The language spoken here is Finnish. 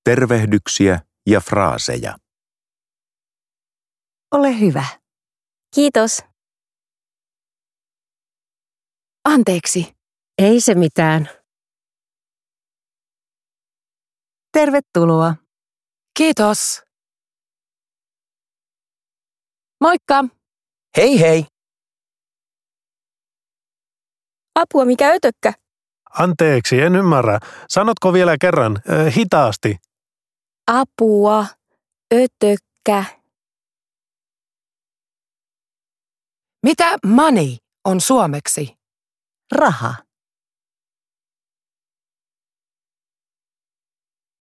tervehdyksiä ja fraaseja. Ole hyvä. Kiitos. Anteeksi. Ei se mitään. Tervetuloa. Kiitos. Moikka. Hei hei. Apua, mikä ötökkä? Anteeksi, en ymmärrä. Sanotko vielä kerran, hitaasti? Apua, ötökkä. Mitä money on suomeksi? Raha.